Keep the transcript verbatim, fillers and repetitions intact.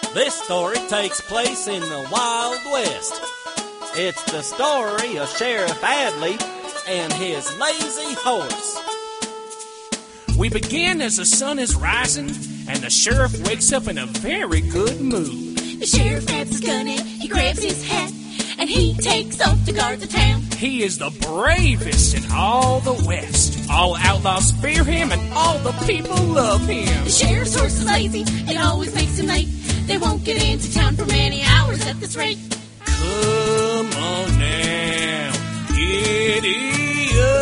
This story takes place in the Wild West. It's the story of Sheriff Adley and his lazy horse. We begin as the sun is rising, and the sheriff wakes up in a very good mood. The sheriff grabs his gun and he grabs his hat, and he takes off to guard the town. He is the bravest in all the West. All outlaws fear him, and all the people love him. The sheriff's horse is lazy, it always makes him late. They won't get into town for many hours at this rate. Come on now, giddy up.